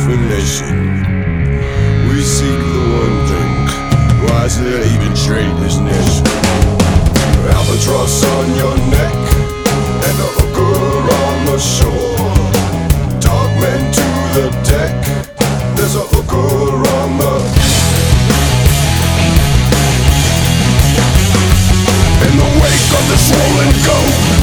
explanation. We seek the one thing. Why is there even trade this nation? Albatross on your neck and a hooker on the shore. Dogmen to the deck. There's a hooker on the. In the wake of the swollen goat,